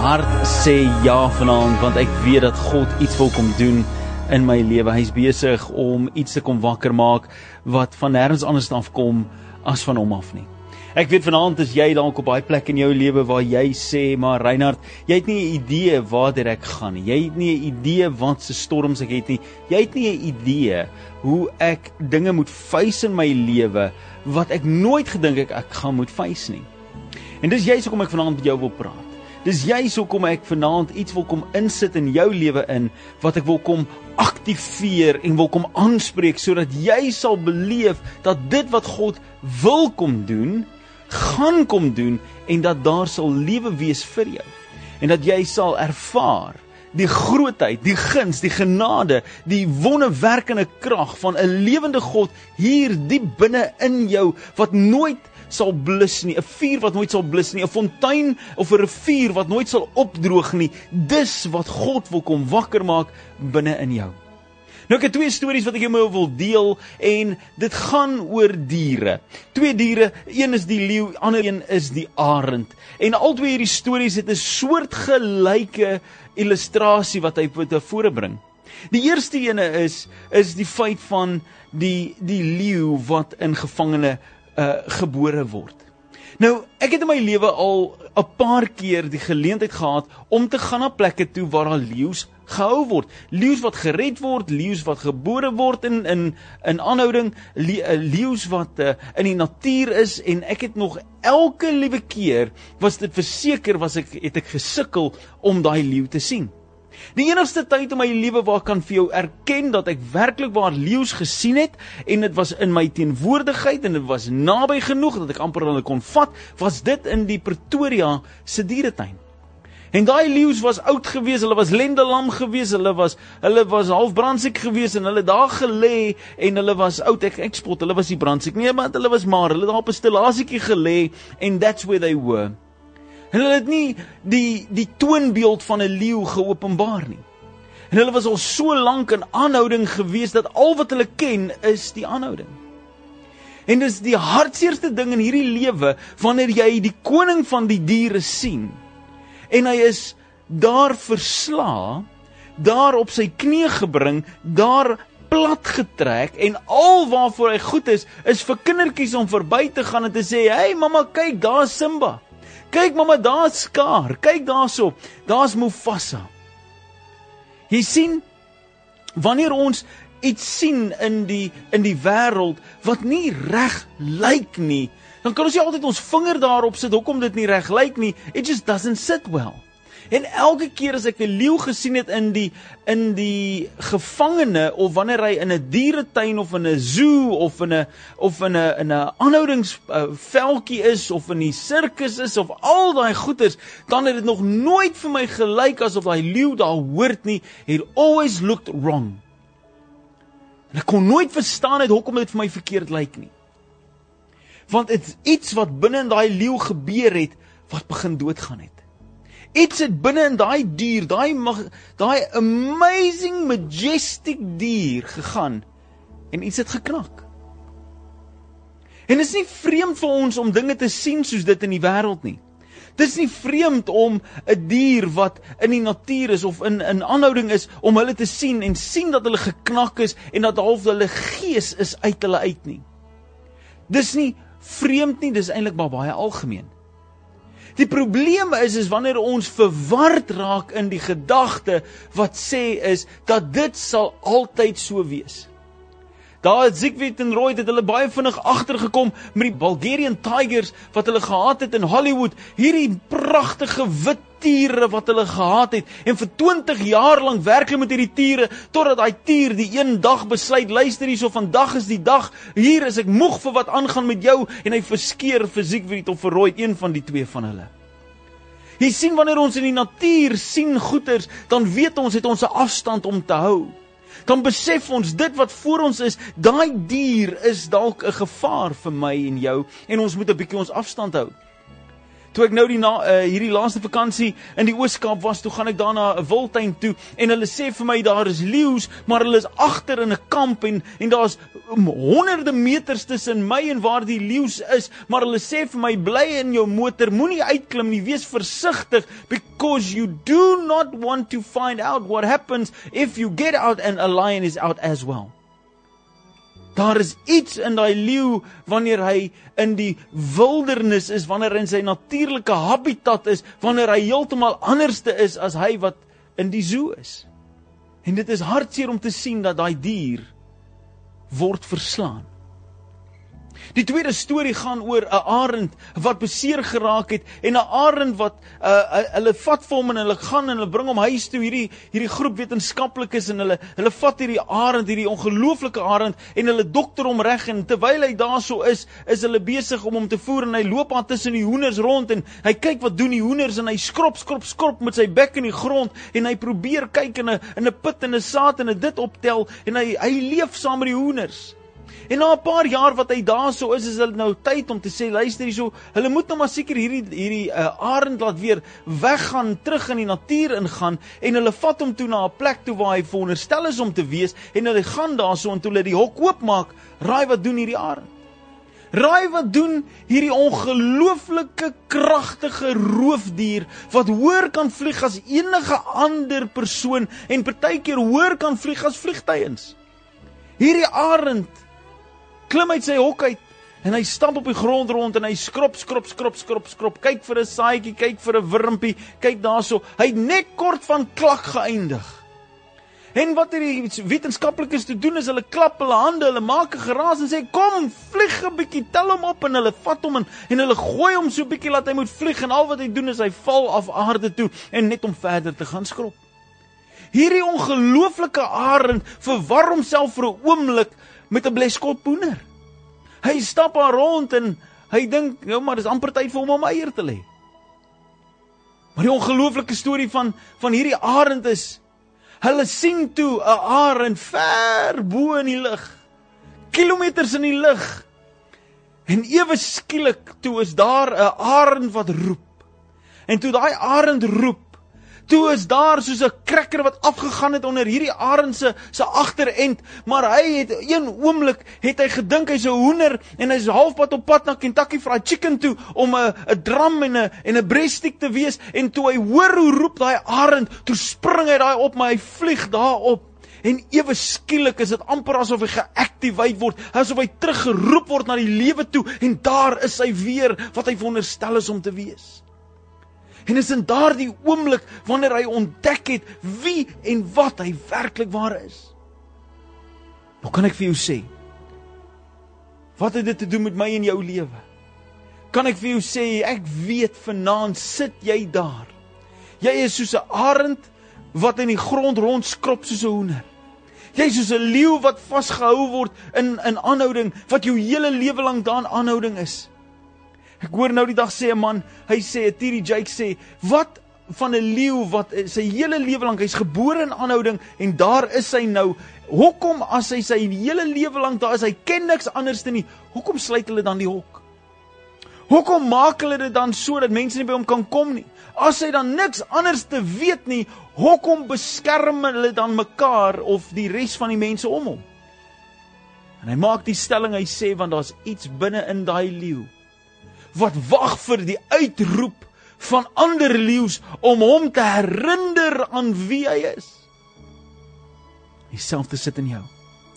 hart sê ja vanaand, want ek weet dat God iets wil kom doen in my lewe. Hy's besig om iets te kom wakker maak, wat van nêrens anders afkom as van hom af nie. Ek weet vanaand is jy dalk op baie plek in jou lewe waar jy sê, maar Reinhard, jy het nie 'n idee waartoe ek gaan nie. Jy het nie 'n idee wat se storms ek het nie. Jy het nie 'n idee hoe ek dinge moet face in my lewe, wat ek nooit gedink ek gaan moet face nie. En dis juist hoekom ek vanaand met jou wil praat. Dis juist hoekom ek vanaand iets wil kom insit in jou lewe in, wat ek wil kom aktiveer en wil kom aanspreek, sodat jy sal beleef dat dit wat God wil kom doen, gaan kom doen, en dat daar sal lewe wees vir jou. En dat jy sal ervaar die grootheid, die guns, die genade, die wonderwerkende krag van 'n lewende God hier diep binne in jou, wat nooit sal blus nie, 'n vuur wat nooit sal blus nie, 'n fontein of 'n rivier wat nooit sal opdroog nie. Dis wat God wil kom wakker maak binne in jou. Nou ek het 2 stories wat ek jou wil deel, en dit gaan oor diere. 2 diere, een is die leeu, ander een is die arend. En al 2 hierdie stories het 'n soortgelyke illustrasie wat hy tevore bring. Die eerste ene is die feit van die leeu wat in gevangene gebore word. Nou, ek het in my lewe al 'n paar keer die geleentheid gehad om te gaan na plekke toe waar daar leeu's gehou word. Leeu's wat gered word, leeu's wat gebore word in aanhouding, leeu's wat in die natuur is, en ek het nog elke liewe keer, was dit verseker, het ek gesukkel om daai leeu te sien. Die enigste tyd in my lewe waar ek kan vir jou erken dat ek werklik waar leeu's gesien het, en dit was in my teenwoordigheid, en dit was naby genoeg dat ek amper hulle kon vat, was dit in die Pretoria se dieretuin. En daai leeu's was oud gewees, hulle was lendelam gewees, hulle was half brandsiek gewees, en hulle daar gelê, en hulle was oud, ek spot, hulle was nie brandsiek nie, maar hulle was hulle daar op 'n stillasiekie gelê, and that's where they were. En hulle het nie die toonbeeld van 'n leeu geopenbaar nie. En hulle was al so lank in aanhouding gewees, dat al wat hulle ken, is die aanhouding. En dis die hartseerste ding in hierdie lewe, wanneer jy die koning van die diere sien, en hy is daar versla, daar op sy knie gebring, daar plat getrek, en al waarvoor hy goed is vir kindertjies om verby te gaan en te sê, hey mamma, kyk, daar is Simba. Kyk mamma, daar is Scar. Kyk daarso, daar is Mufasa. Jy sien, wanneer ons iets sien in die wêreld wat nie reg lyk nie, dan kan ons nie altyd ons vinger daarop sit hoekom dit nie reg lyk nie. It just doesn't sit well. En elke keer as ek 'n leeu gesien het in die gevangene, of wanneer hy in 'n dieretuin of in 'n zoo of in 'n aanhoudingsveldjie is, of in die sirkus is, of al daai goeters, dan het dit nog nooit vir my gelyk asof daai leeu daar hoort nie. It always looked wrong. En ek kon nooit verstaan hoekom dit vir my verkeerd lyk nie. Want dit is iets wat binne in daai leeu gebeur het, wat begin doodgaan het. Iets het binne in daai dier, daai amazing, majestic dier gegaan, en iets het geknak. En dit is nie vreemd vir ons om dinge te sien soos dit in die wêreld nie. Dit is nie vreemd om 'n dier wat in die natuur is, of in aanhouding is, om hulle te sien, en sien dat hulle geknak is, en dat half hulle gees is uit hulle uit nie. Dis nie vreemd nie, dis eintlik maar baie algemeen. Die probleem is wanneer ons verward raak in die gedagte wat sê is, dat dit sal altyd so wees. Daar het Siegfried en Roy, het hulle baie vinnig agtergekom met die Bulgarian Tigers wat hulle gehad het in Hollywood, hierdie pragtige wit tiere wat hulle gehad het, en vir 20 jaar lank werk hulle met hierdie tiere, totdat daai tier die een dag besluit, luister hierso, vandag is die dag, hier is ek moeg vir wat aangaan met jou, en hy verskeer vir Siegfried of vir Roy, een van die 2 van hulle. Jy sien, wanneer ons in die natuur sien goeters, dan weet ons, het ons 'n afstand om te hou. Dan besef ons, dit wat voor ons is, daai dier is dalk 'n gevaar vir my en jou, en ons moet 'n bietjie ons afstand hou. Toe ek nou hierdie laaste vakansie in die Oos-Kaap was, toe gaan ek daar na 'n wildtuin toe en hulle sê vir my daar is leeu's, maar hulle is agter in 'n kamp en daar's honderde meters tussen my en waar die leeu's is, maar hulle sê vir my bly in jou motor, moenie uitklim nie, wees versigtig because you do not want to find out what happens if you get out and a lion is out as well. Daar is iets in daai leeu wanneer hy in die wildernis is, wanneer hy in sy natuurlike habitat is, wanneer hy heeltemal anderste is as hy wat in die zoo is. En dit is hartseer om te sien dat daai dier word verslaan. Die tweede storie gaan oor 'n arend wat beseer geraak het en 'n arend wat hulle vat vir hom en hulle gaan en hulle bring hom huis toe, hierdie groep wetenskaplikes en hulle vat hierdie arend, hierdie ongelooflike arend en hulle dokter hom reg en terwyl hy daarso is hulle besig om hom te voer en hy loop aan tussen die hoenders rond en hy kyk wat doen die hoenders en hy skrop met sy bek in die grond en hy probeer kyk in 'n put en 'n saad en dit optel en hy leef saam met die hoenders. En na 'n paar jaar wat hy daar so is hulle nou tyd om te sê, luister hierso, hulle moet nou maar seker hierdie arend laat weer weggaan, terug in die natuur ingaan, en hulle vat hom toe na 'n plek toe waar hy veronderstel is om te wees, en hulle gaan daar so, en toe hulle die hok oopmaak, raai wat doen hierdie arend? Raai wat doen hierdie ongelooflike kragtige roofdier, wat hoër kan vlieg as enige ander persoon, en partykeer hoër kan vlieg as vliegtuiens. Hierdie arend klim uit sy hok uit, en hy stamp op die grond rond, en hy skrop, kyk vir 'n saadjie, kyk vir 'n wurmpie, kyk daarso, hy het net kort van klak geëindig. En wat die wetenskaplikes te doen is, hulle klap hulle hande, hulle maak 'n geraas en sê, kom, vlieg 'n bietjie, tel hom op, en hulle vat hom en hulle gooi hom so 'n bietjie, laat hy moet vlieg, en al wat hy doen is, hy val af aarde toe, en net om verder te gaan skrop. Hierdie ongelooflike arend verwar homself vir 'n oomblik met 'n bleskop hoender. Hy stap daar rond en hy dink, nou maar dis amper tyd vir hom om eier te lê. Maar die ongelooflike storie van hierdie arend is, hulle sien toe 'n arend ver bo in die lug, kilometers in die lug. En ewe skielik toe is daar 'n arend wat roep. En toe daai arend roep, toe is daar soos 'n krekker wat afgegaan het onder hierdie arend se agterend, maar hy het een oomblik het hy gedink hy's 'n hoender en hy's halfpad op pad na Kentucky Fried Chicken toe om 'n dram en 'n breaststick te wees, en toe hy hoor hoe roep daai arend, toe spring hy daai op, maar hy vlieg daarop. En ewe skielik is dit amper asof hy geactivate word, asof hy teruggeroep word na die lewe toe, en daar is hy weer wat hy veronderstel is om te wees. En is in daardie oomblik wanneer hy ontdek het wie en wat hy werklik waar is. Nou kan ek vir jou sê, wat het dit te doen met my en jou lewe? Kan ek vir jou sê, ek weet vanaand sit jy daar. Jy is soos 'n arend wat in die grond rondskrop soos 'n hoender. Jy is soos 'n leeu wat vasgehou word in aanhouding, wat jou hele lewe lank daar in aanhouding is. Ek hoor nou die dag sê 'n man, hy sê, T.D. Jakes sê, wat van 'n leeu wat sy hele lewe lank, hy's gebore in aanhouding, en daar is hy nou, hoekom as hy sy hele lewe lank daar is, hy ken niks anders nie, hoekom sluit hulle dan die hok? Hoekom maak hulle dit dan so, dat mense nie by hom kan kom nie? As hy dan niks anders te weet nie, hoekom beskerm hulle dan mekaar, of die res van die mense om hom? En hy maak die stelling, hy sê, want daar's iets binne in daai leeu, wat wag vir die uitroep van ander leeu's om hom te herinner aan wie hy is. Dieselfde sit in jou.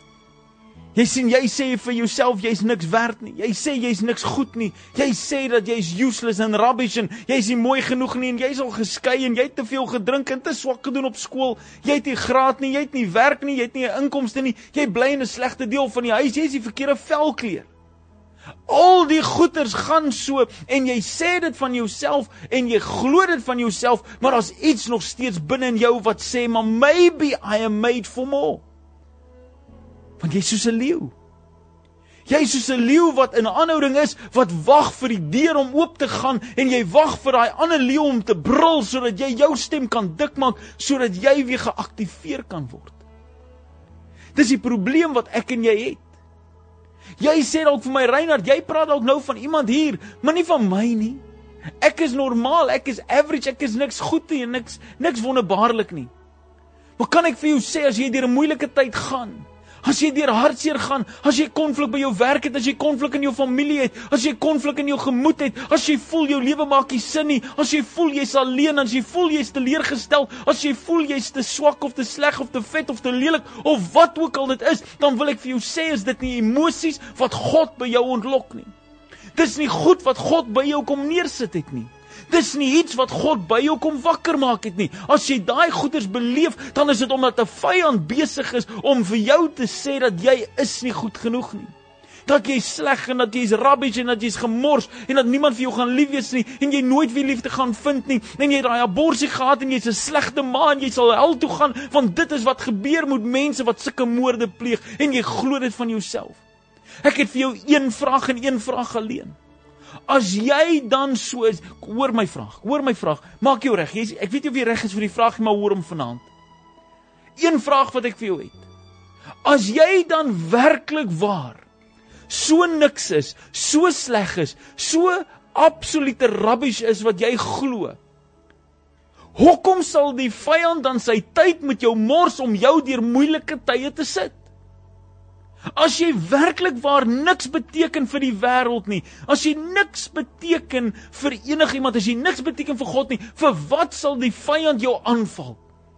Jy sien, jy sê vir jouself, jy's niks werd nie. Jy sê jy's niks goed nie. Jy sê dat jy's useless en rubbish en jy's nie mooi genoeg nie en jy's al geskei en jy het te veel gedrink en te swak gedoen op skool. Jy het nie graad nie, jy het nie werk nie, jy het nie 'n inkomste nie. Jy bly in 'n slegte deel van die huis, jy's die verkeerde velkleur. Al die goeters gaan so, en jy sê dit van jouself, en jy glo dit van jouself, maar daar's iets nog steeds binne in jou wat sê, maar maybe I am made for more. Want jy is soos 'n leeu. Jy is soos 'n leeu wat in aanhouding is, wat wag vir die deur om oop te gaan, en jy wag vir daai ander leeu om te brul, sodat jy jou stem kan dik maak, sodat jy weer geaktiveer kan word. Dis die probleem wat ek en jy het. Jy sê dalk vir my, Reinhard, jy praat dalk nou van iemand hier, maar nie van my nie. Ek is normaal, ek is average, ek is niks goed nie, en niks wonderbaarlik nie. Maar kan ek vir jou sê, as jy deur 'n moeilike tyd gaan, as jy deur hartseer gaan, as jy konflik by jou werk het, as jy konflik in jou familie het, as jy konflik in jou gemoed het, as jy voel jou lewe maak nie sin nie, as jy voel jy's alleen, as jy voel jy's teleurgestel, as jy voel jy's te swak of te sleg of te vet of te lelik of wat ook al dit is, dan wil ek vir jou sê, is dit nie emosies wat God by jou ontlok nie. Dis nie goed wat God by jou kom neersit het nie. Dis nie iets wat God by jou kom wakker maak het nie. As jy daai goeders beleef, dan is dit omdat 'n vyand besig is om vir jou te sê dat jy is nie goed genoeg nie. Dat jy sleg en dat jy's rubbish en dat jy's gemors en dat niemand vir jou gaan lief wees nie en jy nooit weer liefde gaan vind nie en jy het daai abortus gehad en jy's 'n slegte ma en jy sal hel toe gaan want dit is wat gebeur met mense wat sulke moorde pleeg en jy glo dit van jouself. Ek het vir jou een vraag en een vraag alleen. As jy dan so is, hoor my vraag, maak jou reg. Ek weet nie of jy reg is vir die vraag, maar hoor hom vanaand. Een vraag wat ek vir jou het. As jy dan werklik waar so niks is, so sleg is, so absolute rubbish is wat jy glo, hoekom sal die vyand dan sy tyd met jou mors om jou deur moeilike tye te sit? As jy werklik waar niks beteken vir die wêreld nie, as jy niks beteken vir enigiemand, as jy niks beteken vir God nie, vir wat sal die vyand jou aanval?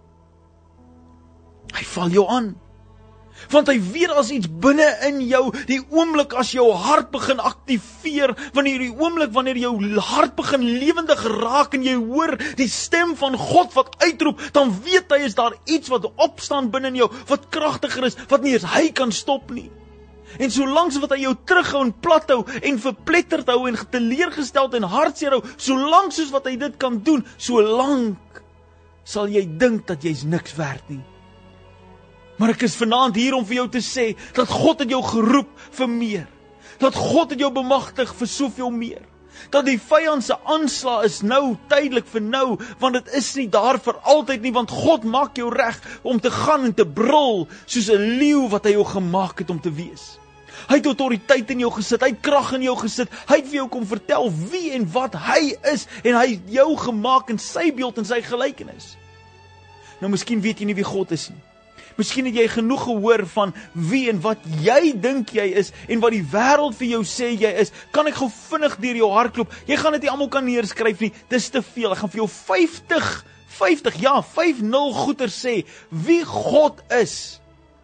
Hy val jou aan. Want hy weet as iets binne in jou, die oomblik as jou hart begin aktiveer, wanneer jou hart begin lewendig raak en jy hoor die stem van God wat uitroep, dan weet hy is daar iets wat opstaan binne in jou, wat kragtiger is, wat nie eens hy kan stop nie. En solank wat hy jou terughou en plathou en verpletterd hou en teleurgesteld en hartseer hou, solank soos wat hy dit kan doen, solank sal jy dink dat jy's niks werd nie. Maar ek is vanaand hier om vir jou te sê, dat God het jou geroep vir meer. Dat God het jou bemagtig vir soveel meer. Dat die vyand se aanslag is nou, tydelik vir nou, want dit is nie daar vir altyd nie, want God maak jou reg om te gaan en te brul, soos 'n leeu wat hy jou gemaak het om te wees. Hy het autoriteit in jou gesit, hy het krag in jou gesit, hy het vir jou kom vertel wie en wat hy is, en hy het jou gemaak in sy beeld en sy gelykenis. Nou miskien weet jy nie wie God is nie. Miskien het jy genoeg gehoor van wie en wat jy dink jy is en wat die wêreld vir jou sê jy is. Kan ek gou vinnig deur jou hardloop? Jy gaan dit nie almal kan neerskryf nie. Dis te veel. Ek gaan vir jou 50 goeie sê wie God is.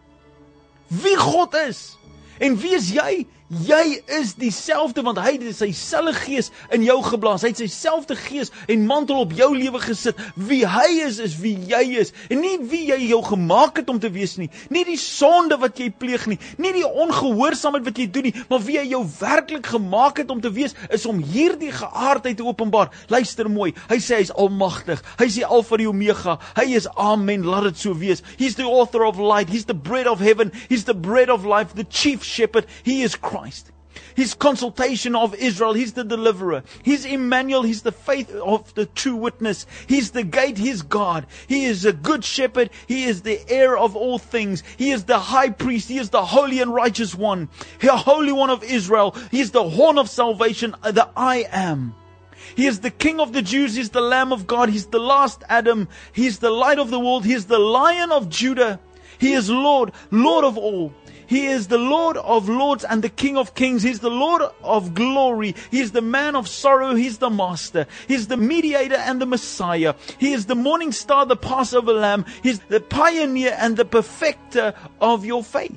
Wie God is. En wie is jy? Jy is dieselfde, want hy het sy selfe gees in jou geblaas. Hy het sy selfde gees en mantel op jou lewe gesit. Wie hy is wie jy is. En nie wie jy jou gemaak het om te wees nie. Nie die sonde wat jy pleeg nie. Nie die ongehoorsaamheid wat jy doen nie. Maar wie hy jou werklik gemaak het om te wees, is om hierdie geaardheid te openbaar. Luister mooi. Hy sê hy is almagtig. Hy sê Alpha en Omega. Hy is Amen. Laat dit so wees. He's the author of light. He's the bread of heaven. He's the bread of life. The chief shepherd. He is Christ. His consultation of Israel, he's the deliverer. He's Emmanuel, he's the faith of the true witness. He's the gate, he's God. He is a good shepherd, he is the heir of all things. He is the high priest, he is the holy and righteous one. The Holy One of Israel, he is the horn of salvation, the I am. He is the King of the Jews, he is the Lamb of God, he's the last Adam, he is the light of the world, he is the Lion of Judah. He is Lord, Lord of all. He is the Lord of lords and the King of kings. He's the Lord of glory. He is the man of sorrow. He's the master. He's the mediator and the Messiah. He is the morning star, the Passover lamb. He's the pioneer and the perfecter of your faith.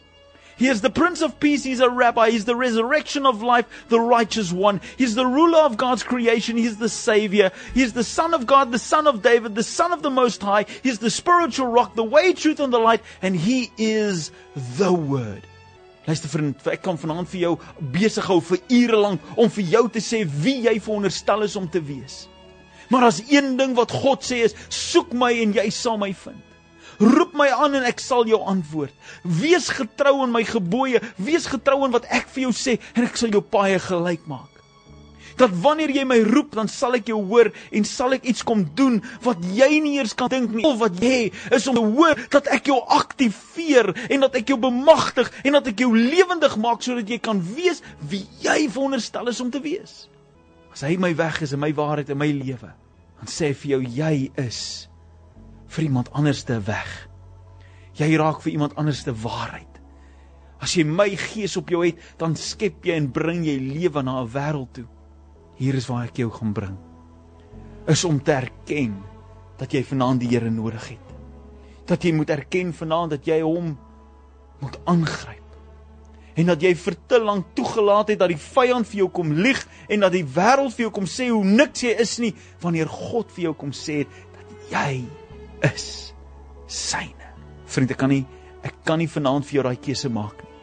He is the Prince of Peace, He's a Rabbi, He's the resurrection of life, the righteous one. He's the ruler of God's creation, He's the Savior. He's the Son of God, the Son of David, the Son of the Most High. He's the spiritual rock, the way, truth and the light, and He is the Word. Luister vriend, ek kan vanaand vir jou besig hou vir ure lank om vir jou te sê wie jy veronderstel is om te wees. Maar as een ding wat God sê is, soek my en jy sal my vind. Roep my aan en ek sal jou antwoord. Wees getrou in my gebooie, wees getrou in wat ek vir jou sê en ek sal jou paaie gelyk maak. Dat wanneer jy my roep, dan sal ek jou hoor en sal ek iets kom doen wat jy nie eers kan dink nie. Al wat jy is om te hoor dat ek jou aktiveer en dat ek jou bemagtig en dat ek jou lewendig maak sodat jy kan wees wie jy veronderstel is om te wees. As hy my weg is en my waarheid in my lewe, dan sê hy vir jou, jy is vir iemand anders te weg. Jy raak vir iemand anders te waarheid. As jy my gees op jou het, dan skep jy en bring jy lewe na 'n wêreld toe. Hier is waar ek jou gaan bring. Is om te erken dat jy vanaand die Here nodig het. Dat jy moet erken vanaand dat jy hom moet aangryp. En dat jy vir te lank toegelaat het dat die vyand vir jou kom lieg en dat die wêreld vir jou kom sê hoe niks jy is nie, wanneer God vir jou kom sê dat jy is syne. Vriend, ek kan nie vanaand vir jou daai keuse maak nie.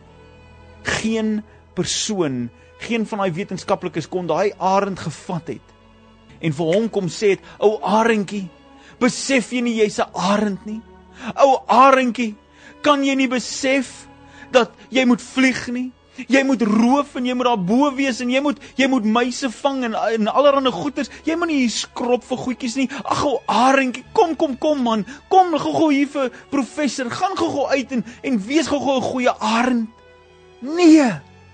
Geen persoon, geen van daai wetenskaplikes kon daai arend gevat het en vir hom kom sê het, ou arendjie, besef jy nie jy's 'n arend nie? Ou arendjie, kan jy nie besef dat jy moet vlieg nie? Jy moet roof en jy moet daar bo wees en jy moet muise vang en allerlei goeters. Jy moet nie hier skrop vir goedjies nie. Ag, ou arendjie, kom man. Kom gou hier vir professor. Gaan gou uit en wees gou 'n goeie arend. Nee.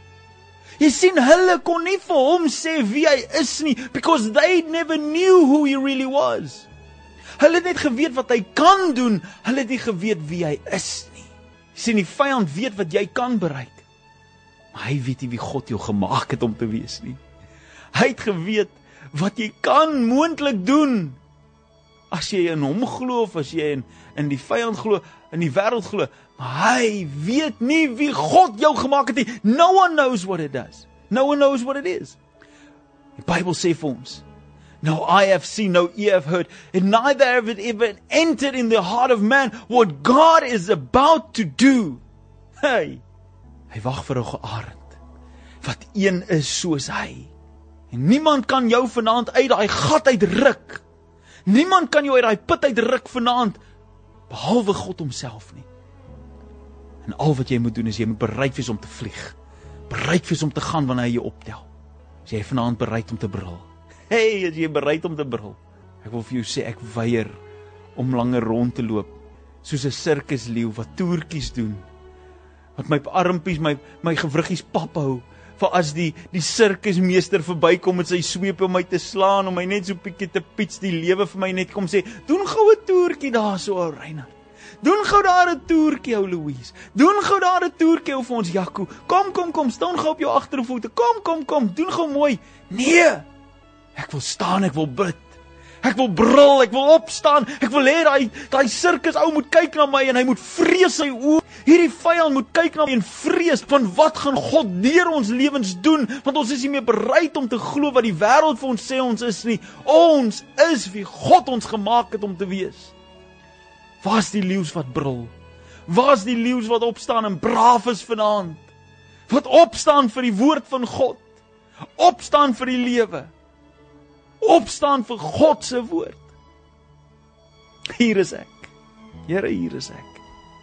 Jy sien, hulle kon nie vir hom sê wie hy is nie, because they never knew who he really was. Hulle het net geweet wat hy kan doen, hulle het nie geweet wie hy is nie. Jy sien, die vyand weet wat jy kan bereik, maar hy weet nie wie God jou gemaak het om te wees nie. Hy het geweet wat jy kan moontlik doen, as jy in hom glo, of as jy in die vyand glo, in die wêreld glo, maar hy weet nie wie God jou gemaak het nie. No one knows what it does. No one knows what it is. Die Bybel sê vir ons, no eye have seen, no ear have heard, and neither have it even entered in the heart of man what God is about to do. Hey, hy wag vir 'n gearend, wat een is soos hy. En niemand kan jou vanaand uit daai gat uitruk. Niemand kan jou uit daai put uitruk vanaand, behalwe God homself nie. En al wat jy moet doen is, jy moet bereid wees om te vlieg. Bereid wees om te gaan wanneer hy jou optel. Is jy vanaand bereid om te brul? Hey, is jy bereid om te brul? Ek wil vir jou sê, ek weier om langer rond te loop, soos 'n sirkusleeu wat toertjies doen, wat my armpies, my gewriggies pap hou, vir as die sirkusmeester verbykom met sy sweep om my te slaan, om my net so bietjie te piets, die lewe vir my net kom sê, doen gou 'n toertjie daar so, ou Reinhard. Doen gou daar 'n toertjie, ou Louise. Doen gou daar 'n toertjie, ou vir ons Jaco. Kom, staan gou op jou agtervoete. Kom, doen gou mooi. Nee. Ek wil staan, ek wil bid. Ek wil brul, ek wil opstaan. Ek wil hê daai sirkus ou moet kyk na my en hy moet vrees sy oë. Hierdie vyand moet kyk na my en vrees van wat gaan God deur ons lewens doen, want ons is nie meer bereid om te glo wat die wêreld vir ons sê ons is nie. Ons is wie God ons gemaak het om te wees. Waar is die leeu's wat brul? Waar is die leeu's wat opstaan en braaf is vanaand? Wat opstaan vir die woord van God? Opstaan vir die lewe. Opstaan vir God se woord. Hier is ek. Here, hier is ek.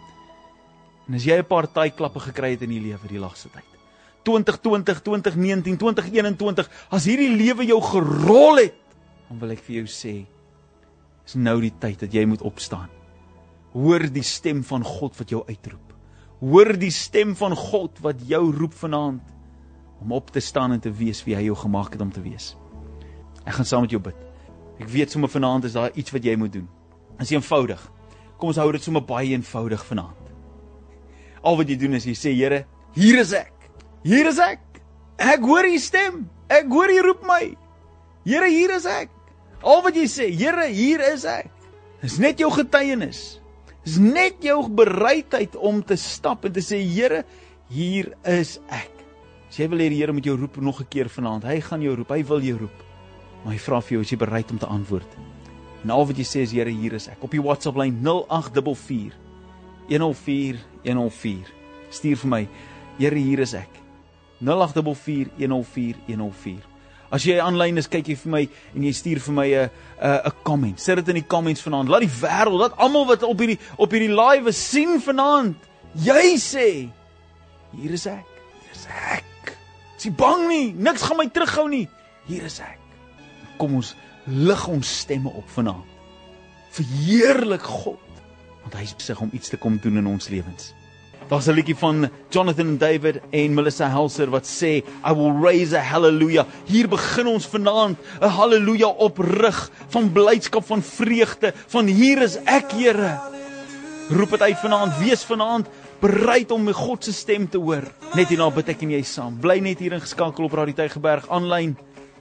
En as jy 'n paar taaiklappe gekry het in die lewe die laaste tyd, 2020, 2019, 2021, as hierdie lewe jou gerol het, dan wil ek vir jou sê, is nou die tyd dat jy moet opstaan. Hoor die stem van God wat jou uitroep. Hoor die stem van God wat jou roep vanaand, om op te staan en te wees wie hy jou gemaak het om te wees. Ek gaan saam met jou bid. Ek weet sommer vanaand is daar iets wat jy moet doen. Dit is eenvoudig. Kom ons hou dit sommer baie eenvoudig vanaand. Al wat jy doen is jy sê, Here, hier is ek. Hier is ek. Ek hoor u stem. Ek hoor u roep my. Here, hier is ek. Al wat jy sê, Here, hier is ek. Dis net jou getuienis. Dis net jou bereidheid om te stap en te sê, Here, hier is ek. As jy wil hê die Here moet jou roep nog 'n keer vanaand, hy gaan jou roep, hy wil jou roep. Maar hy vra vir jou, is jy bereid om te antwoord? En al wat jy sê is, Here, hier is ek. Op die WhatsApp lyn 0844 104 104. Stuur vir my, Here, hier is ek. 0844 104 104. As jy aanlyn is, kyk jy vir my en jy stuur vir my 'n comment. Sit dit in die comments vanaand. Laat die wêreld, laat almal wat op hierdie live is sien vanaand. Jy sê, hier is ek. Hier is ek. Is jy bang nie? Niks gaan my terughou nie. Hier is ek. Kom ons lig ons stemme op vanaand. Verheerlik God, want hy is besig om iets te kom doen in ons lewens. Daar's 'n liedjie van Jonathan David en Melissa Helser wat sê, I will raise a hallelujah. Hier begin ons vanaand 'n hallelujah oprig van blydskap, van vreugde, van hier is ek, Here. Roep dit uit vanaand, wees vanaand bereid om God se stem te hoor. Net hierna bid ek en jy saam. Bly net hier ingeskakel op Radio Tygerberg aanlyn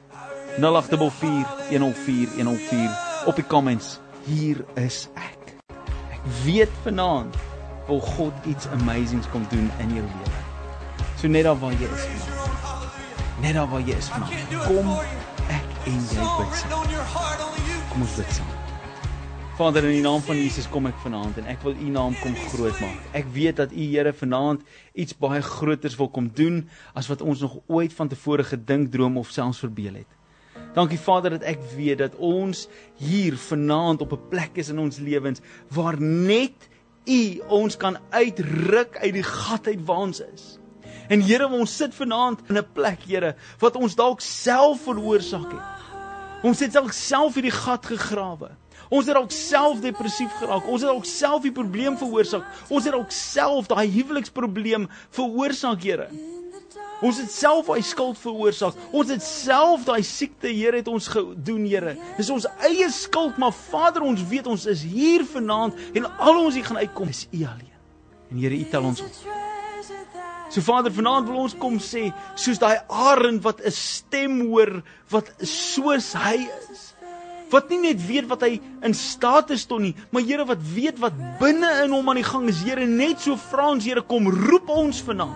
0844 104 104 op die comments. Hier is ek. Ek weet vanaand wil God iets amazings kom doen in jou lewe. So net daar waar jy is vanaand. Net daar waar jy is vanaand. Kom ek en jy bid saam. Kom ons bid saam. Vader, in die naam van Jesus kom ek vanaand en ek wil u naam kom groot maak. Ek weet dat u, Here, vanaand iets baie groters wil kom doen as wat ons nog ooit van tevore gedink, droom of selfs verbeel het. Dankie Vader dat ek weet dat ons hier vanaand op 'n plek is in ons lewens waar net u ons kan uitruk uit die gat uit waar ons is. En Here, ons sit vanaand in 'n plek, Here, wat ons dalk self veroorsaak het. Ons het dalk self hierdie gat gegrawe. Ons het dalk self depressief geraak. Ons het dalk self die probleem veroorsaak. Ons het dalk self daai huweliksprobleem veroorsaak, Here. Ons het self daai skuld veroorsaak. Ons het self daai siekte, Here, het ons gedoen, Here. Dis ons eie skuld, maar Vader, ons weet ons is hier vanaand en al ons hier gaan uitkom is u alleen. En Here, u tel ons op. So Vader, vanaand wil ons kom sê, soos daai arend wat 'n stem hoor wat soos hy is. Wat nie net weet wat hy in staat is tot nie, maar Here wat weet wat binne in hom aan die gang is. Here, net so vra ons, Here, kom roep ons vanaand.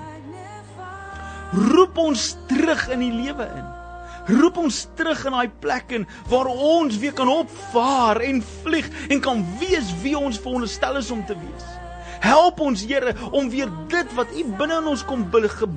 Roep ons terug in die lewe in. Roep ons terug in daai plek in waar ons weer kan opvaar en vlieg en kan wees wie ons veronderstel is om te wees. Help ons, Here, om weer dit wat u binne in ons kom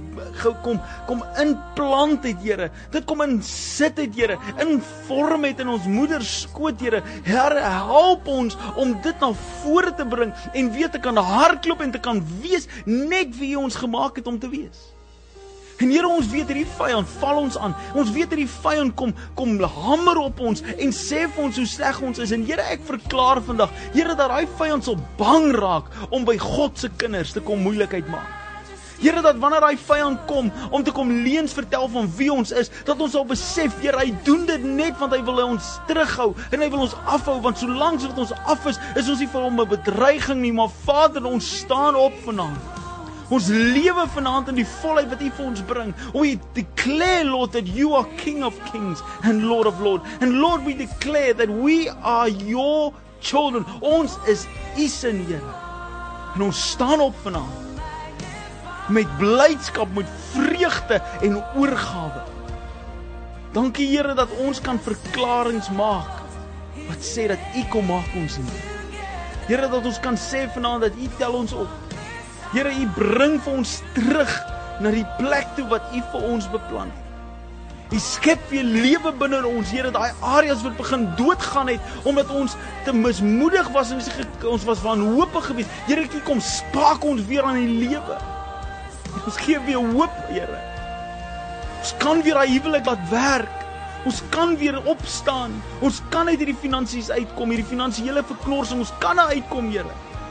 inplant het, Here. Dit kom in sit het, Here, in vorm het in ons moeder skoot, Here. Here, help ons om dit na vore te bring en weer te kan hardloop en te kan wees net wie u ons gemaak het om te wees. En Here, ons weet hierdie vyand val ons aan. Ons weet hierdie vyand kom hamer op ons en sê vir ons hoe sleg ons is. En Here, ek verklaar vandag, Here, dat daai vyand sal bang raak om by God se kinders te kom moeilikheid maak. Here, dat wanneer daai vyand kom om te kom leuns vertel van wie ons is, dat ons sal besef, Here, hy doen dit net want hy wil ons terughou en hy wil ons afhou, want solank wat ons af is ons nie vir hom 'n bedreiging nie, maar Vader, ons staan op vanaand. Ons lewe vanaand in die volheid wat u vir ons bring. We declare, Lord, that you are King of Kings and Lord of Lords. And Lord, we declare that we are your children. Ons is u se, Here. En ons staan op vanaand met blydskap, met vreugde en oorgawe. Dankie, Here, dat ons kan verklaringe maak wat sê dat u kom maak ons nie. Here, dat ons kan sê vanaand dat u tel ons op. Here, u bring vir ons terug na die plek toe wat u vir ons beplan het. U skep weer lewe binne in ons, Here, daai areas wat begin doodgaan het omdat ons te mismoedig was en ons was wanhoopig geweest. Here, u kom spaak ons weer aan die lewe. Ons gee weer hoop, Here. Ons kan weer daai huwelik laat werk. Ons kan weer opstaan. Ons kan uit hierdie finansies uitkom, hierdie finansiële verknorsing. Ons kan daar uitkom, Here.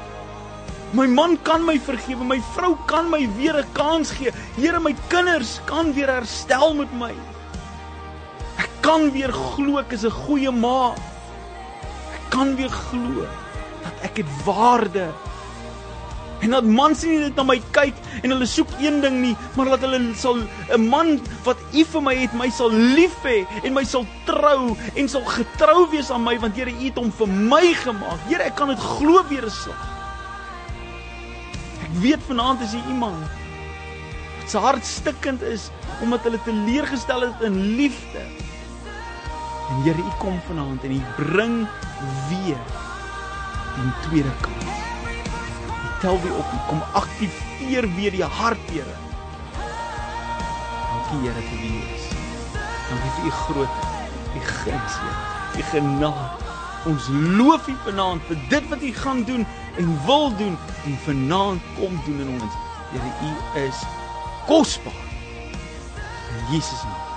My man kan my vergewe, my vrou kan my weer 'n kans gee. Here, my kinders kan weer herstel met my. Ek kan weer glo ek is 'n goeie ma. Ek kan weer glo dat ek het waarde. En dat mans nie net na my kyk en hulle soek een ding nie, maar dat hulle sal 'n man wat u vir my het, my sal lief hê en my sal trou en sal getrou wees aan my, want Here, u het hom vir my gemaak. Here, ek kan dit glo weer 'n slag. Ek weet vanaand is hier iemand wat se hart stikkend is omdat hulle teleurgestel is in liefde. En Here, u kom vanaand en u bring weer die tweede kans. U tel weer op, u kom aktiveer weer die hart, Here. Dankie, Here, vir wie u is. Dankie vir u grootheid, u guns, Here, u genade. Ons loof u vanaand vir dit wat u gaan doen en wil doen en vanaand kom doen in ons. Here, u is kosbaar. In Jesus naam.